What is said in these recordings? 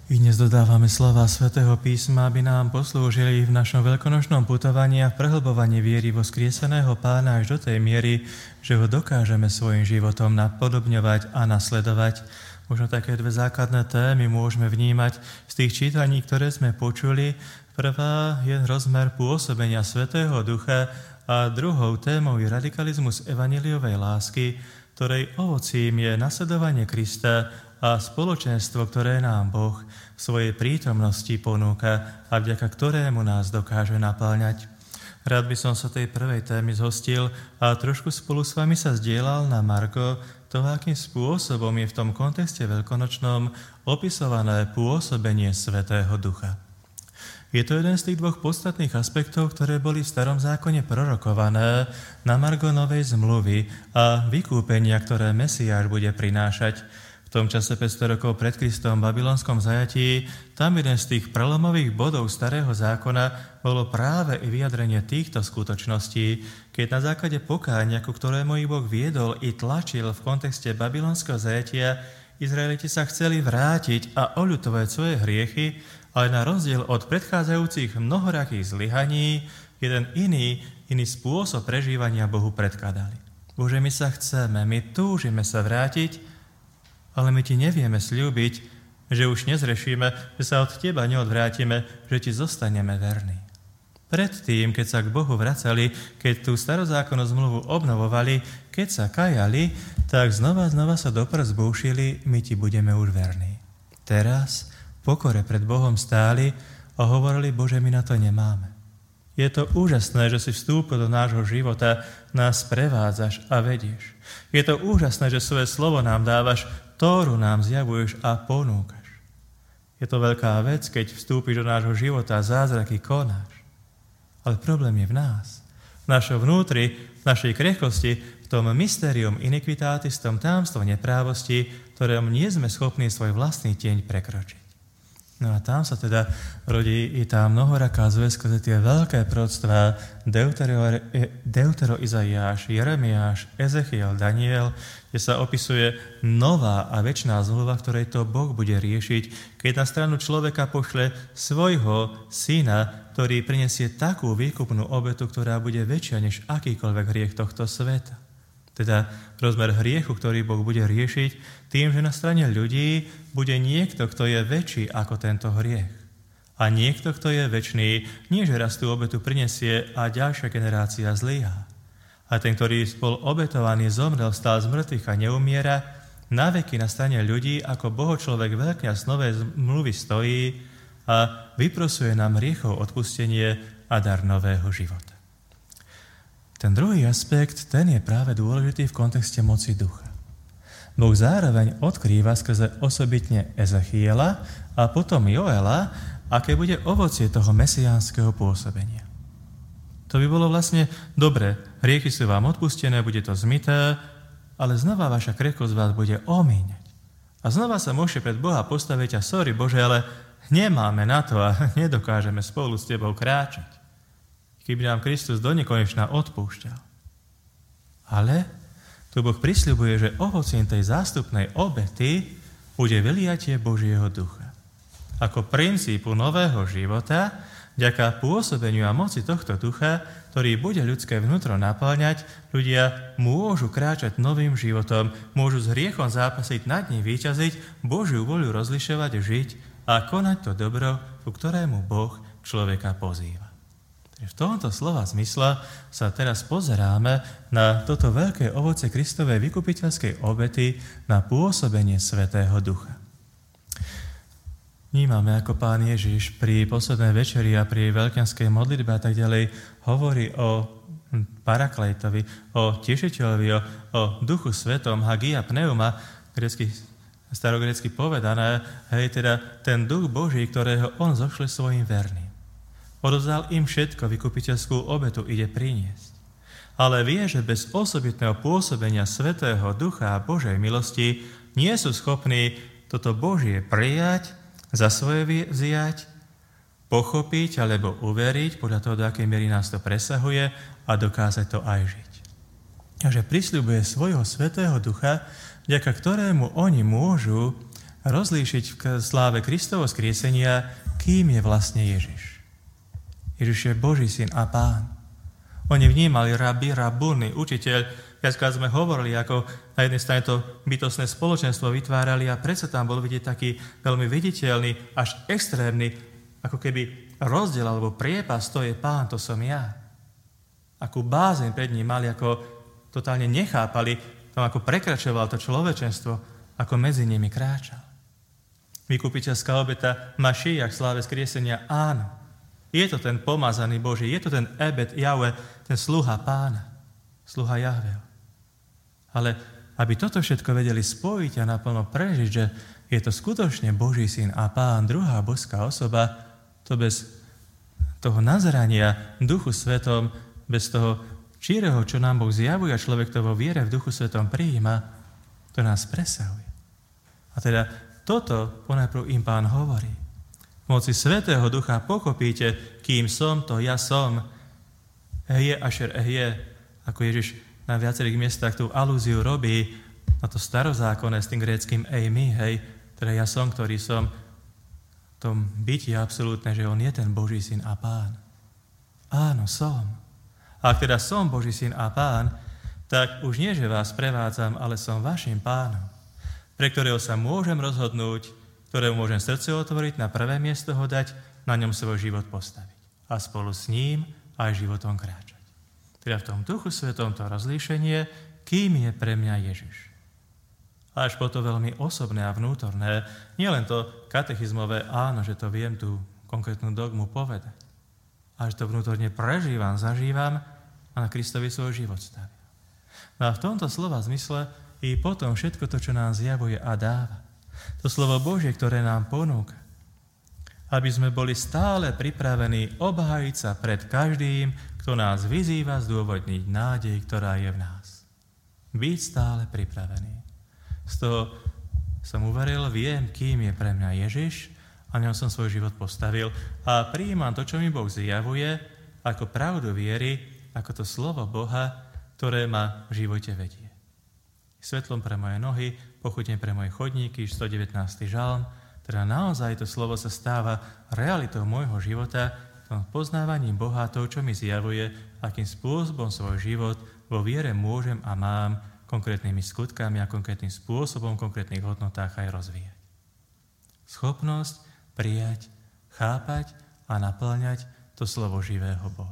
I dnes dodávame slova Svätého písma, aby nám poslúžili v našom veľkonočnom putovaní a v prehlbovaní viery vo skrieseného Pána až do tej miery, že ho dokážeme svojim životom napodobňovať a nasledovať. Možno také dve základné témy môžeme vnímať z tých čítaní, ktoré sme počuli. Prvá je rozmer pôsobenia Svätého Ducha a druhou témou je radikalizmus evanjeliovej lásky, ktorej ovocím je nasledovanie Krista a spoločenstvo, ktoré nám Boh v svojej prítomnosti ponúka a vďaka ktorému nás dokáže napĺňať. Rád by som sa tej prvej témy zhostil a trošku spolu s vami sa zdieľal na margo toho, akým spôsobom je v tom kontexte veľkonočnom opisované pôsobenie Svätého Ducha. Je to jeden z tých dvoch podstatných aspektov, ktoré boli v Starom zákone prorokované na margo Novej zmluvy a vykúpenia, ktoré Mesiáš bude prinášať. V tom čase 500 rokov pred Kristom v babylonskom zajatí, tam jeden z tých prelomových bodov Starého zákona bolo práve i vyjadrenie týchto skutočností, keď na základe pokánia, ku ktorému ich Boh viedol i tlačil v kontexte babylonského zajatia, Izraeliti sa chceli vrátiť a oľutovať svoje hriechy, ale na rozdiel od predchádzajúcich mnohorakých zlyhaní, jeden iný spôsob prežívania Bohu predkladali. Bože, my sa chceme, my túžime sa vrátiť, ale my ti nevieme sľúbiť, že už nezrešíme, že sa od teba neodvrátime, že ti zostaneme verní. Predtým, keď sa k Bohu vracali, keď tú starozákonnú zmluvu obnovovali, keď sa kajali, tak znova sa do prs búšili, my ti budeme už verní. Teraz v pokore pred Bohom stáli a hovorili, Bože, my na to nemáme. Je to úžasné, že si vstúpil do nášho života, nás prevádzaš a vedieš. Je to úžasné, že svoje slovo nám dávaš, Tóru nám zjavuješ a ponúkaš. Je to veľká vec, keď vstúpiš do nášho života a zázraky konáš. Ale problém je v nás. V našom vnútri, v našej krehkosti, v tom mysterium iniquitatis, v tom tajomstve neprávosti, ktorému nie sme schopní svoj vlastný tieň prekročiť. No a tam sa teda rodí i tá mnohoraká zväzka, tie veľké proroctvá Deutero Izaiáš, Jeremiáš, Ezechiel, Daniel, kde sa opisuje nová a večná zmluva, ktorej to Boh bude riešiť, keď na stranu človeka pošle svojho syna, ktorý prinesie takú výkupnú obetu, ktorá bude väčšia než akýkoľvek hriech tohto sveta. Teda rozmer hriechu, ktorý Boh bude riešiť tým, že na strane ľudí bude niekto, kto je väčší ako tento hriech. A niekto, kto je večný, nie že raz tú obetu prinesie a ďalšia generácia zlyhá. A ten, ktorý bol obetovaný, zomrel, stál z mŕtvych a neumiera, na veky na strane ľudí, ako Bohočlovek veľkňaz novej zmluvy stojí a vyprosuje nám hriechov odpustenie a dar nového života. Ten druhý aspekt, ten je práve dôležitý v kontexte moci ducha. Boh zároveň odkrýva skrze osobitne Ezechiela a potom Joela, aké bude ovocie toho mesiánskeho pôsobenia. To by bolo vlastne dobre, hriechy sú vám odpustené, bude to zmyté, ale znova vaša krehkosť vás bude omíňať. A znova sa môžete pred Boha postaviť a sorry Bože, ale nemáme na to a nedokážeme spolu s tebou kráčať. Keby nám Kristus do nekonečna odpúšťal. Ale tu Boh prisľubuje, že ovocím tej zástupnej obety bude vyliatie Božieho ducha. Ako princípu nového života, vďaka pôsobeniu a moci tohto ducha, ktorý bude ľudské vnútro napĺňať, ľudia môžu kráčať novým životom, môžu s hriechom zápasiť, nad ním víťaziť, Božiu voľu rozlišovať, žiť a konať to dobro, ku ktorému Boh človeka pozýva. V tomto slova zmysle sa teraz pozeráme na toto veľké ovoce Kristovej vykupiteľskej obety, na pôsobenie Svätého Ducha. Vnímame, ako Pán Ježiš pri poslednej večeri a pri veľkňazskej modlitbe a tak ďalej hovorí o Parakleitovi, o Tešiteľovi, o Duchu Svetom, Hagia Pneuma, starogrécky povedané, teda ten Duch Boží, ktorého on zošle svojim verným. Odovzdal im všetko, vykupiteľskú obetu ide priniesť. Ale vie, že bez osobitného pôsobenia Svätého Ducha a Božej milosti nie sú schopní toto Božie prijať, za svoje vziať, pochopiť alebo uveriť, podľa toho, do akej miery nás to presahuje a dokázať to aj žiť. Takže prisľubuje svojho Svätého Ducha, vďaka ktorému oni môžu rozlíšiť v sláve Kristovo skriesenia, kým je vlastne Ježiš. Ježiš je Boží syn a Pán. Oni vnímali rabúny, učiteľ. Viackrát sme hovorili, ako na jednej strane to bytostné spoločenstvo vytvárali a predsa tam bol vidieť taký veľmi viditeľný, až extrémny, ako keby rozdiel alebo priepas, to je Pán, to som ja. Akú bázeň pred ním mali, ako totálne nechápali, tam ako prekračoval to človečenstvo, ako medzi nimi kráčal. Vykupiteľská obeta Mašiach v sláve skriesenia, áno. Je to ten pomazaný Boží, je to ten Ebed Jahve, ten sluha Pána, sluha Jahveho. Ale aby toto všetko vedeli spojiť a naplno prežiť, že je to skutočne Boží syn a Pán, druhá božská osoba, to bez toho nazerania Duchu Svetom, bez toho číreho, čo nám Boh zjavuje a človek to vo viere v Duchu Svetom prijíma, to nás presahuje. A teda toto ponajprv im Pán hovorí. V moci Svätého Ducha pochopíte, kým som, to ja som. Ehje ašer ehje, ako Ježiš na viacerých miestach tú alúziu robí na to starozákonné s tým gréckym eimi, hej, teda ja som, ktorý som, v tom byti absolútne, že on je ten Boží syn a Pán. Áno, som. A ak teda som Boží syn a Pán, tak už nie, že vás prevádzam, ale som vašim Pánom, pre ktorého sa môžem rozhodnúť, ktorému môžem srdce otvoriť, na prvé miesto ho dať, na ňom svoj život postaviť. A spolu s ním aj životom kráčať. Teda v tom Duchu Svetom to rozlíšenie, kým je pre mňa Ježiš. A až po to veľmi osobné a vnútorné, nielen to katechizmové áno, že to viem tú konkrétnu dogmu povedať. Až to vnútorne prežívam, zažívam a na Kristovi svoj život stavím. No a v tomto slova zmysle i potom všetko to, čo nám zjavuje a dáva. To slovo Božie, ktoré nám ponúka, aby sme boli stále pripravení obhájiť sa pred každým, kto nás vyzýva zdôvodniť nádej, ktorá je v nás. Byť stále pripravený. Z toho som uveril, viem, kým je pre mňa Ježiš a ňom som svoj život postavil a prijímam to, čo mi Boh zjavuje, ako pravdu viery, ako to slovo Boha, ktoré ma v živote vedie. Svetlom pre moje nohy, pochutne pre moje chodníky, 119. žalm, teda naozaj to slovo sa stáva realitou môjho života, tom poznávaním Boha, to, čo mi zjavuje, akým spôsobom svoj život vo viere môžem a mám konkrétnymi skutkami a konkrétnym spôsobom, v konkrétnych hodnotách aj rozvíjať. Schopnosť prijať, chápať a naplňať to slovo živého Boha.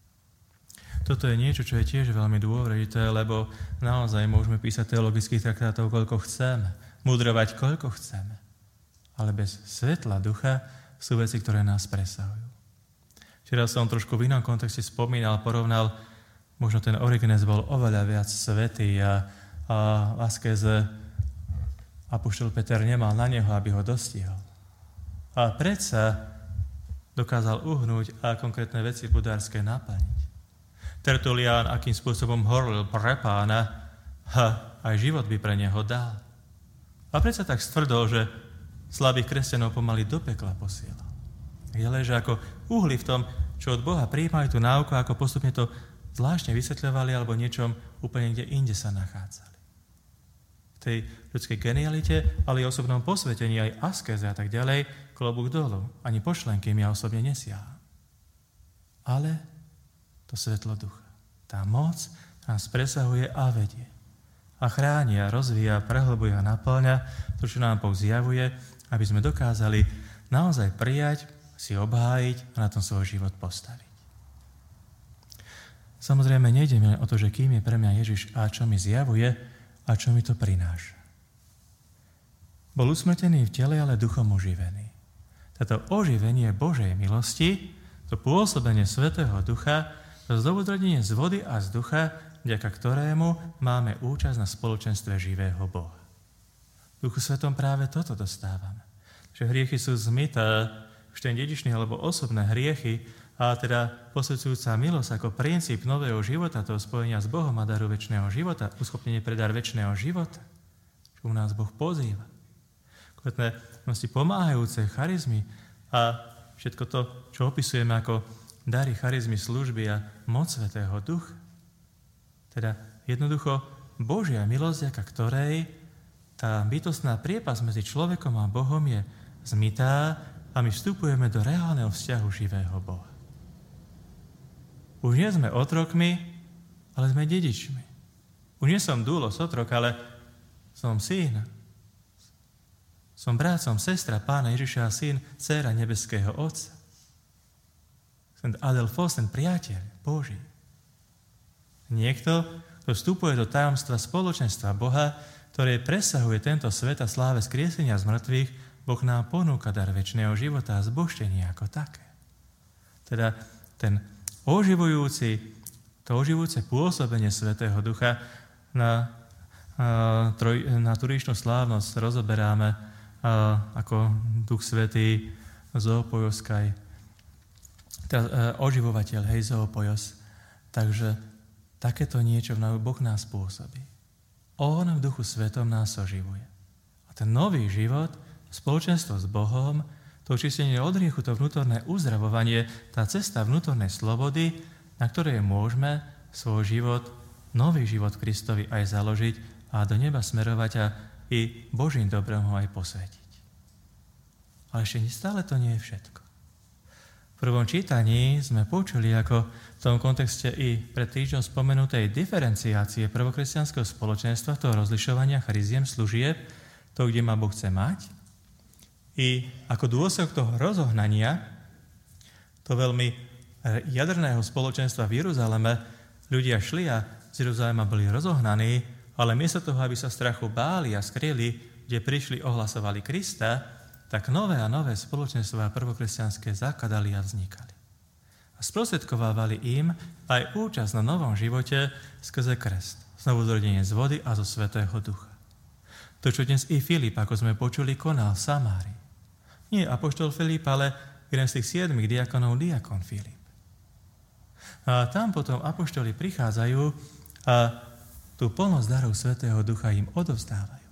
Toto je niečo, čo je tiež veľmi dôležité, lebo naozaj môžeme písať teologických traktátov, koľko chceme, mudrovať, koľko chceme. Ale bez svetla ducha sú veci, ktoré nás presahujú. Včera som trošku v inom kontexte spomínal, porovnal, možno ten Origenes bol oveľa viac svätý a v askéze apoštol Peter nemal na neho, aby ho dostihol. A predsa dokázal uhnúť a konkrétne veci budárske naplniť. Tertulián, akým spôsobom horlil pre Pána, aj život by pre neho dal. A predsa tak stvrdol, že slabých kresťanov pomaly do pekla posielal. Je leže ako uhly v tom, čo od Boha prijímajú tú náuku, ako postupne to zvláštne vysvetľovali alebo niečom úplne kde inde sa nachádzali. V tej ľudskej genialite, ale i osobnom posvetení, aj askéze a tak ďalej, klobúk dolu. Ani pošlenky ja osobne nesiaham. Ale to svetlo ducha. Tá moc nás presahuje a vedie. A chráni a rozvíja, prehlbuje a naplňa to, čo nám Boh zjavuje, aby sme dokázali naozaj prijať, si obhájiť a na tom svoj život postaviť. Samozrejme, nejde mi o to, že kým je pre mňa Ježiš a čo mi zjavuje a čo mi to prináša. Bol usmrtený v tele, ale duchom oživený. Toto oživenie Božej milosti, to pôsobenie Svätého Ducha, to zdobudrodenie z vody a z ducha, vďaka ktorému máme účasť na spoločenstve živého Boha. V Duchu Svetom práve toto dostávame. Že hriechy sú zmyté, už ten dedičný alebo osobné hriechy, a teda posvedzujúca milosť ako princíp nového života, toho spojenia s Bohom a daru večného života, uschopnenie pre dar večného života, čo u nás Boh pozýva. Konkrétne pomáhajúce charizmy a všetko to, čo opisujeme ako dary, charizmy, služby a moc Svätého Ducha. Teda jednoducho Božia milosť, aká ktorej tá bytostná priepasť medzi človekom a Bohom je zmytá a my vstupujeme do reálneho vzťahu živého Boha. Už nie sme otrokmi, ale sme dedičmi. Už nie som dúlos otrok, ale som syn. Som brat, som sestra Pána Ježiša a syn, dcéra nebeského Otca. Som adelfos, ten priateľ Boží. Niekto, kto vstupuje do tajomstva spoločenstva Boha, ktoré presahuje tento svet a sláve skriesenia z mŕtvych, Boh nám ponúka dar večného života a zbožtenia ako také. Teda to oživujúce pôsobenie Svätého Ducha na turičnú slávnosť rozoberáme ako Duch Svätý Zoopojoskaj, oživovateľ, Zoopojos. Takže takéto niečo Boh nás pôsobí. On v Duchu Svetom nás oživuje. A ten nový život, spoločenstvo s Bohom, to očistenie od hriechu, to vnútorné uzdravovanie, tá cesta vnútornej slobody, na ktorej môžeme svoj život, nový život Kristovi aj založiť a do neba smerovať a i Božím dobrom ho aj posvetiť. Ale ešte stále to nie je všetko. V prvom čítaní sme počuli, ako v tom kontexte i pred týždňom spomenutej diferenciácie prvokresťanského spoločenstva, toho rozlišovania chariziem, služieb, to, kde ma Boh chce mať, i ako dôsledok toho rozohnania, to veľmi jadrného spoločenstva v Jeruzaleme, ľudia šli a z Jeruzalema boli rozohnaní, ale miesto toho, aby sa strachu báli a skryli, kde prišli, ohlasovali Krista, tak nové a nové spoločenstvá prvokresťanské zakladali a vznikali. A sprostredkovávali im aj účasť na novom živote skrze krst, znovuzrodenie z vody a zo Svätého Ducha. To, čo dnes i Filip, ako sme počuli, konal v Samárii. Nie apoštol Filip, ale jeden z tých 7 diakonov, diakon Filip. A tam potom apoštoli prichádzajú a tú plnosť darov Svätého Ducha im odovzdávajú.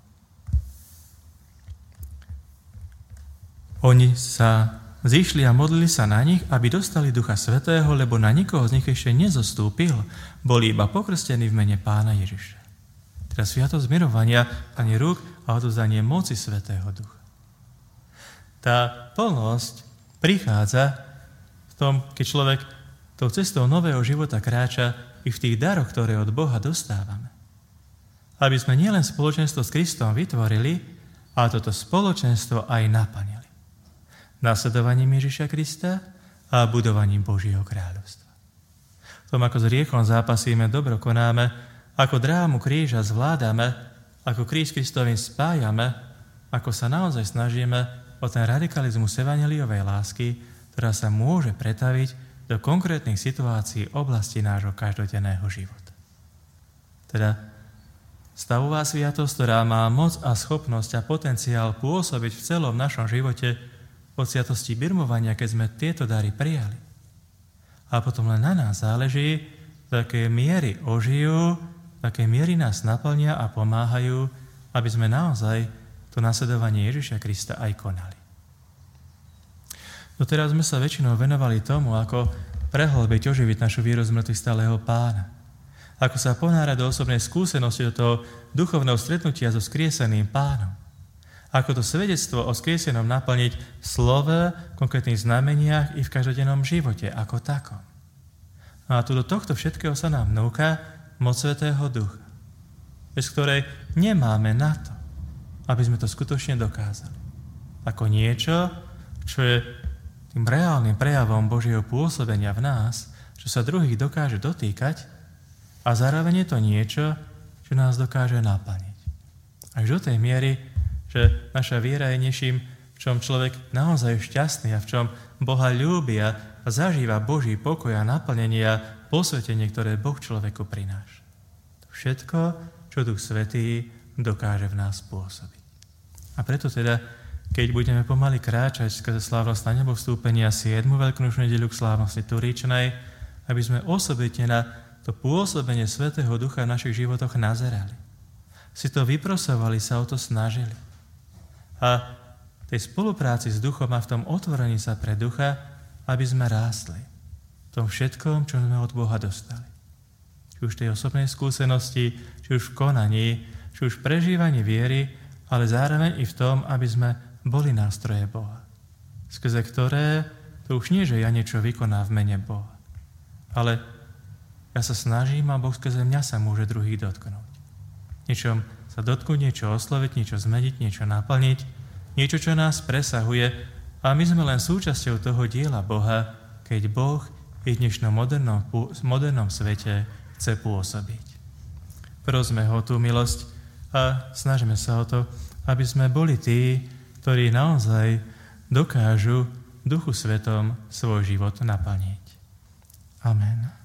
Oni sa zišli a modlili sa na nich, aby dostali Ducha Svätého, lebo na nikoho z nich ešte nezostúpil, boli iba pokrstení v mene Pána Ježiša. Teraz sviatosť zmierovania, danie rúk a odovzdanie moci Svätého Ducha. Tá plnosť prichádza v tom, keď človek tou cestou nového života kráča i v tých daroch, ktoré od Boha dostávame. Aby sme nielen spoločenstvo s Kristom vytvorili, ale toto spoločenstvo aj naplnili. Nasledovaním Ježiša Krista a budovaním Božieho kráľovstva. V tom, ako s hriechom zápasíme, dobro konáme, ako drámu kríža zvládame, ako kríž Kristovým spájame, ako sa naozaj snažíme o ten radikalizmus evanjeliovej lásky, ktorá sa môže pretaviť do konkrétnych situácií oblasti nášho každodenného života. Teda stavová sviatosť, ktorá má moc a schopnosť a potenciál pôsobiť v celom našom živote od sviatosti birmovania, keď sme tieto dary prijali. A potom len na nás záleží, do akej miery ožijú, do akej miery nás naplnia a pomáhajú, aby sme naozaj to nasledovanie Ježiša Krista aj konali. Doteraz sme sa väčšinou venovali tomu, ako prehlbiť, oživiť našu vieru z mŕtvych stáleho Pána. Ako sa ponárať do osobnej skúsenosti, do toho duchovného stretnutia so skrieseným Pánom. Ako to svedectvo o skriesenom naplniť v slove, v konkrétnych znameniach i v každodennom živote ako takom. A tu do tohto všetkého sa nám núka moc Svätého Ducha, bez ktorej nemáme na to, aby sme to skutočne dokázali. Ako niečo, čo je tým reálnym prejavom Božieho pôsobenia v nás, čo sa druhých dokáže dotýkať a zároveň je to niečo, čo nás dokáže naplniť. Až do tej miery, že naša viera je niečím, v čom človek naozaj je šťastný a v čom Boha ľúbi a zažíva Boží pokoj a naplnenie a posvetenie, ktoré Boh človeku prináša. To všetko, čo Duch Svätý dokáže v nás pôsobiť. A preto teda, keď budeme pomaly kráčať skrze slávnosť na nebo vstúpenia 7. veľkonočnú nedeľu k slávnosti Turíčnej, aby sme osobitne na to pôsobenie Svätého Ducha v našich životoch nazerali. Si to vyprosovali, sa o to snažili. A v tej spolupráci s Duchom a v tom otvorení sa pre Ducha, aby sme rástli v tom všetkom, čo sme od Boha dostali. Či už v tej osobnej skúsenosti, či už v konaní, či už v prežívaní viery, ale zároveň i v tom, aby sme boli nástroje Boha, skrze ktoré to už nie, že ja niečo vykonám v mene Boha, ale ja sa snažím a Boh skrze mňa sa môže druhých dotknúť. Niečo sa dotknúť, niečo osloviť, niečo zmeniť, niečo naplniť, niečo, čo nás presahuje a my sme len súčasťou toho diela Boha, keď Boh v dnešnom modernom svete chce pôsobiť. Prosme ho tú milosť a snažíme sa o to, aby sme boli tí, ktorí naozaj dokážu v Duchu Svetom svoj život naplniť. Amen.